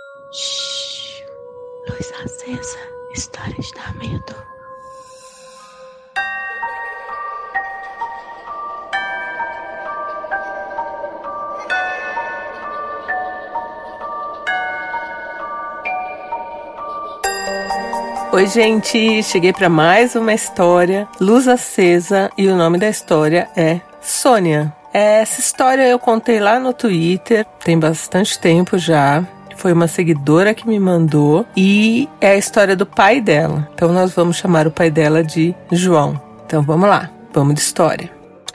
Shhh, luz acesa, histórias da medo. Oi, gente, cheguei para mais uma história, Luz Acesa, e o nome da história é Sônia. Essa história eu contei lá no Twitter, tem bastante tempo já. Foi uma seguidora que me mandou e é a história do pai dela. Então nós vamos chamar o pai dela de João. Então vamos lá, vamos de história.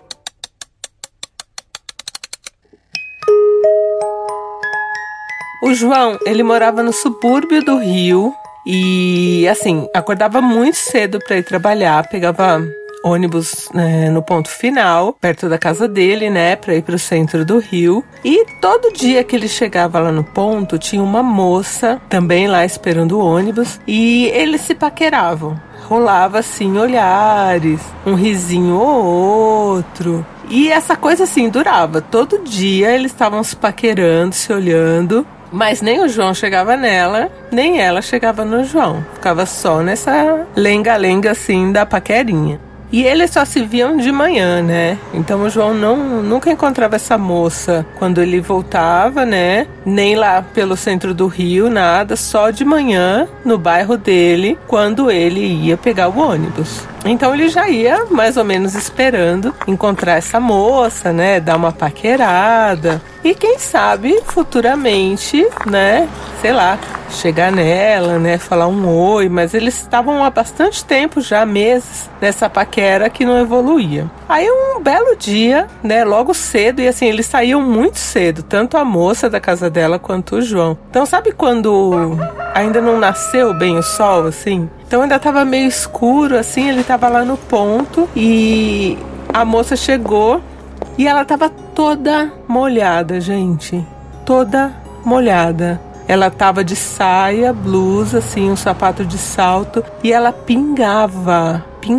O João, ele morava no subúrbio do Rio e, assim, acordava muito cedo para ir trabalhar, pegava ônibus no ponto final, perto da casa dele, né, para ir para o centro do Rio. E todo dia que ele chegava lá no ponto, tinha uma moça também lá esperando o ônibus e eles se paqueravam. Rolava assim olhares, um risinho ou outro. E essa coisa assim durava. Todo dia eles estavam se paquerando, se olhando. Mas nem o João chegava nela, nem ela chegava no João. Ficava só nessa lenga-lenga assim da paquerinha. E eles só se viam de manhã, né? Então o João nunca encontrava essa moça quando ele voltava, né? Nem lá pelo centro do Rio, nada. Só de manhã no bairro dele, quando ele ia pegar o ônibus. Então ele já ia mais ou menos esperando encontrar essa moça, né? Dar uma paquerada. E quem sabe futuramente, né? Sei lá, chegar nela, né? Falar um oi. Mas eles estavam há bastante tempo já, meses, nessa paquera que não evoluía. Aí um belo dia, né? Logo cedo, e assim, eles saíam muito cedo. Tanto a moça da casa dela quanto o João. Então sabe quando ainda não nasceu bem o sol, assim? Então ainda tava meio escuro, assim, ele tava lá no ponto e a moça chegou e ela tava toda molhada, gente. Toda molhada. Ela tava de saia, blusa, assim, um sapato de salto e ela pingava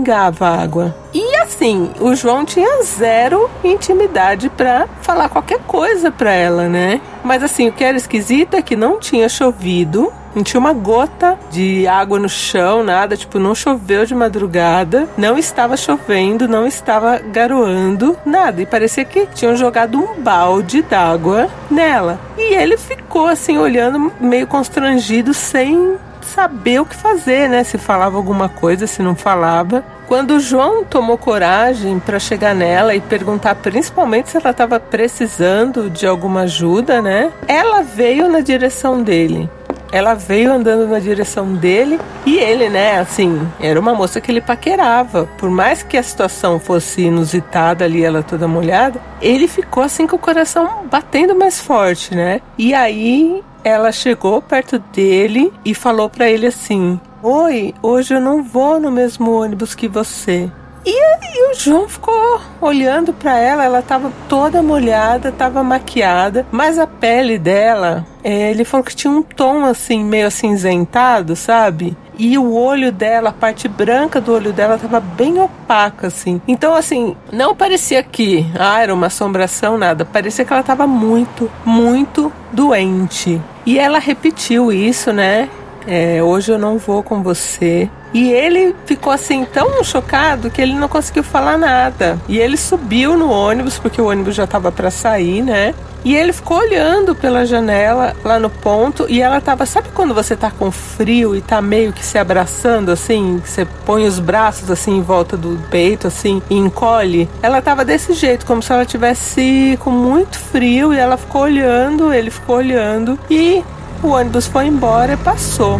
água. E assim, o João tinha zero intimidade pra falar qualquer coisa pra ela, né? Mas assim, o que era esquisito é que não tinha chovido. Não tinha uma gota de água no chão, nada, tipo, não choveu de madrugada, não estava chovendo, não estava garoando, nada. E parecia que tinham jogado um balde d'água nela. E ele ficou assim, olhando, meio constrangido, sem saber o que fazer, né? Se falava alguma coisa, se não falava. Quando o João tomou coragem para chegar nela e perguntar principalmente se ela estava precisando de alguma ajuda, né? Ela veio na direção dele. Ela veio andando na direção dele e ele, né, assim, era uma moça que ele paquerava. Por mais que a situação fosse inusitada ali, ela toda molhada, ele ficou assim com o coração batendo mais forte, né? E aí ela chegou perto dele e falou pra ele assim: "Oi, hoje eu não vou no mesmo ônibus que você." E aí o João ficou olhando pra ela, ela tava toda molhada, tava maquiada, mas a pele dela, ele falou que tinha um tom assim, meio acinzentado, sabe? E o olho dela, a parte branca do olho dela tava bem opaca, assim. Então, assim, não parecia que era uma assombração, nada. Parecia que ela tava muito, muito doente. E ela repetiu isso, né? Hoje eu não vou com você. E ele ficou assim tão chocado que ele não conseguiu falar nada. E ele subiu no ônibus, porque o ônibus já estava para sair, né? E ele ficou olhando pela janela lá no ponto e ela tava, sabe quando você tá com frio e tá meio que se abraçando assim, que você põe os braços assim em volta do peito assim e encolhe? Ela tava desse jeito, como se ela tivesse com muito frio e ela ficou olhando, ele ficou olhando e o ônibus foi embora e passou.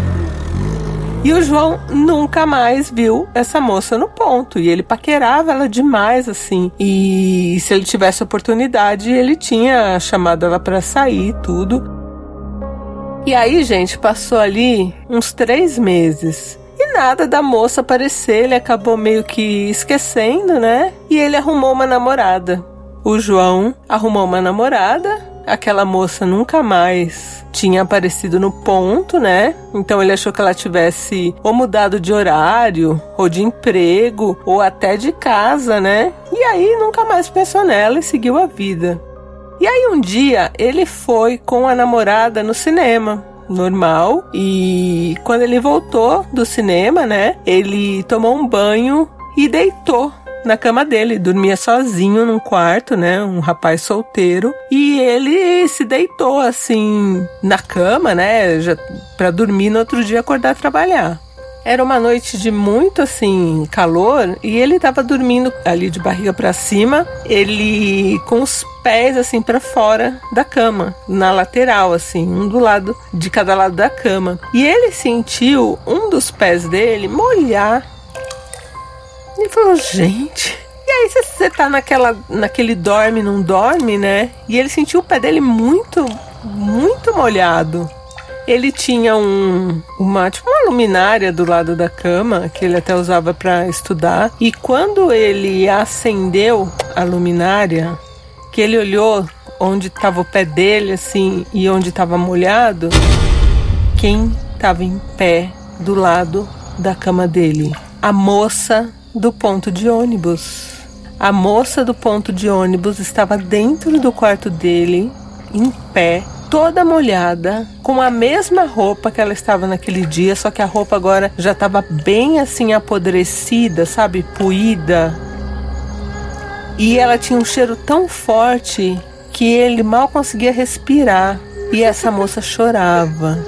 E o João nunca mais viu essa moça no ponto. E ele paquerava ela demais, assim. E se ele tivesse oportunidade, ele tinha chamado ela pra sair, tudo. E aí, gente, passou ali uns 3 meses. E nada da moça aparecer, ele acabou meio que esquecendo, né? E ele arrumou uma namorada. O João arrumou uma namorada. Aquela moça nunca mais tinha aparecido no ponto, né? Então ele achou que ela tivesse ou mudado de horário, ou de emprego, ou até de casa, né? E aí nunca mais pensou nela e seguiu a vida. E aí um dia ele foi com a namorada no cinema. normal. E quando ele voltou do cinema, né, ele tomou um banho e deitou na cama dele, dormia sozinho num quarto, né, um rapaz solteiro, e ele se deitou assim na cama, né, já para dormir no outro dia acordar a trabalhar. Era uma noite de muito assim calor e ele estava dormindo ali de barriga para cima, ele com os pés assim para fora da cama, na lateral assim, um do lado de cada lado da cama. E ele sentiu um dos pés dele molhar. Ele falou, gente, e aí você tá naquele dorme, não dorme, né? E ele sentiu o pé dele muito molhado. Ele tinha uma luminária do lado da cama, que ele até usava para estudar. E quando ele acendeu a luminária, que ele olhou onde estava o pé dele, assim, e onde estava molhado, quem estava em pé do lado da cama dele? A moça do ponto de ônibus. A moça do ponto de ônibus estava dentro do quarto dele, em pé, toda molhada, com a mesma roupa que ela estava naquele dia, só que a roupa agora já estava bem assim apodrecida, sabe, puída. E ela tinha um cheiro tão forte que ele mal conseguia respirar. E essa moça chorava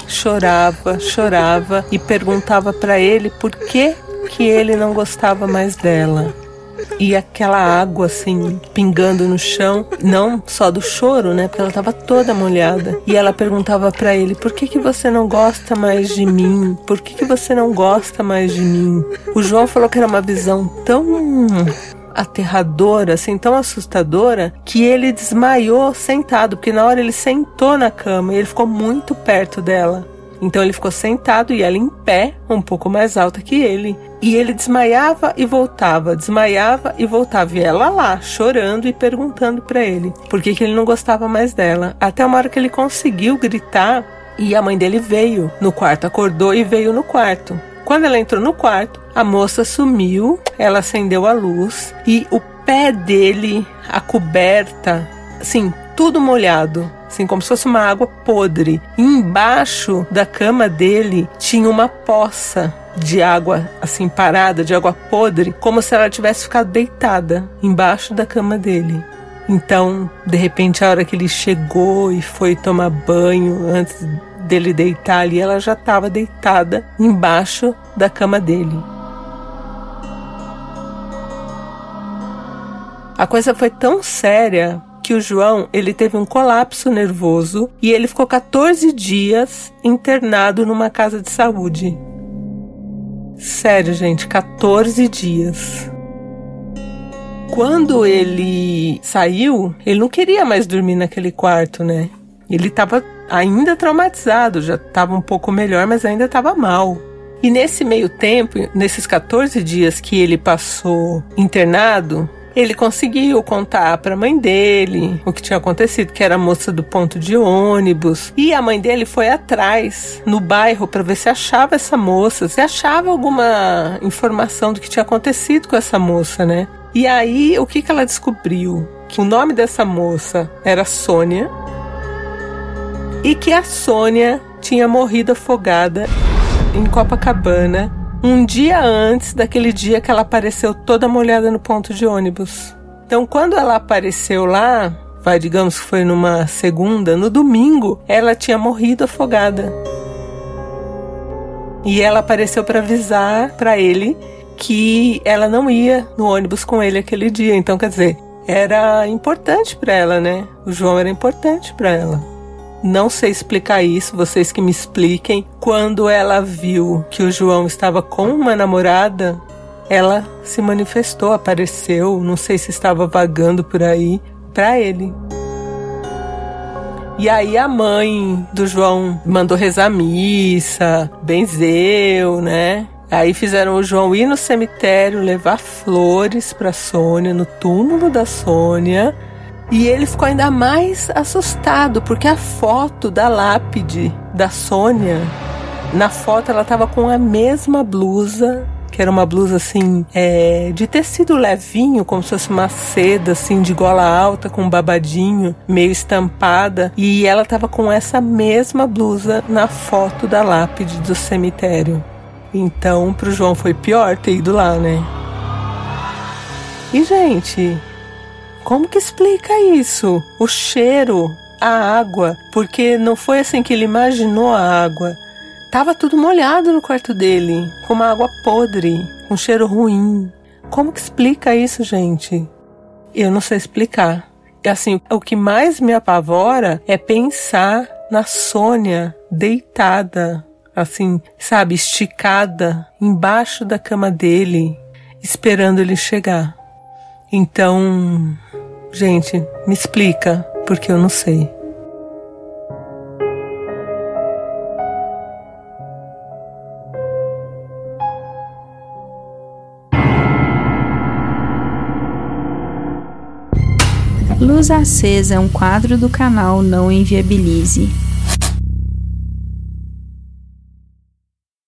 e perguntava para ele por que ele não gostava mais dela. E aquela água assim, pingando no chão, não só do choro, né, porque ela estava toda molhada. E ela perguntava para ele, por que você não gosta mais de mim? Por que você não gosta mais de mim? O João falou que era uma visão tão aterradora, assim, tão assustadora, que ele desmaiou sentado, porque na hora ele sentou na cama e ele ficou muito perto dela. Então ele ficou sentado e ela em pé, um pouco mais alta que ele. E ele desmaiava e voltava, e ela lá, chorando e perguntando para ele por que ele não gostava mais dela. Até uma hora que ele conseguiu gritar e a mãe dele veio no quarto, acordou e veio no quarto. Quando ela entrou no quarto, a moça sumiu, ela acendeu a luz e o pé dele, a coberta, assim, tudo molhado. Assim, como se fosse uma água podre. E embaixo da cama dele tinha uma poça de água, assim, parada, de água podre, como se ela tivesse ficado deitada embaixo da cama dele. Então, de repente, a hora que ele chegou e foi tomar banho, antes dele deitar ali, ela já estava deitada embaixo da cama dele. A coisa foi tão séria que o João, ele teve um colapso nervoso e ele ficou 14 dias internado numa casa de saúde. Sério, gente, 14 dias. Quando ele saiu, ele não queria mais dormir naquele quarto, né? Ele estava ainda traumatizado, já estava um pouco melhor, mas ainda estava mal. E nesse meio tempo, nesses 14 dias que ele passou internado, ele conseguiu contar para a mãe dele o que tinha acontecido, que era a moça do ponto de ônibus. E a mãe dele foi atrás no bairro para ver se achava essa moça, se achava alguma informação do que tinha acontecido com essa moça, né? E aí, o que ela descobriu? Que o nome dessa moça era Sônia e que a Sônia tinha morrido afogada em Copacabana um dia antes daquele dia que ela apareceu toda molhada no ponto de ônibus. Então, quando ela apareceu lá, digamos que foi numa segunda, no domingo, ela tinha morrido afogada. E ela apareceu para avisar para ele que ela não ia no ônibus com ele aquele dia. Então, quer dizer, era importante para ela, né? O João era importante para ela. Não sei explicar isso, vocês que me expliquem. Quando ela viu que o João estava com uma namorada, ela se manifestou, apareceu, não sei se estava vagando por aí, para ele. E aí a mãe do João mandou rezar a missa, benzeu, né? Aí fizeram o João ir no cemitério, levar flores para Sônia, no túmulo da Sônia. E ele ficou ainda mais assustado, porque a foto da lápide da Sônia, na foto ela estava com a mesma blusa que era uma blusa assim, de tecido levinho, como se fosse uma seda assim, de gola alta, com um babadinho, meio estampada. E ela tava com essa mesma blusa na foto da lápide do cemitério. Então, pro João foi pior ter ido lá, né? E, gente, como que explica isso? O cheiro, a água, porque não foi assim que ele imaginou a água. Tava tudo molhado no quarto dele, com uma água podre, com cheiro ruim. Como que explica isso, gente? Eu não sei explicar. E assim, o que mais me apavora é pensar na Sônia deitada, assim, sabe, esticada embaixo da cama dele, esperando ele chegar. Então, gente, me explica, porque eu não sei. Luz Acesa é um quadro do canal Não Inviabilize.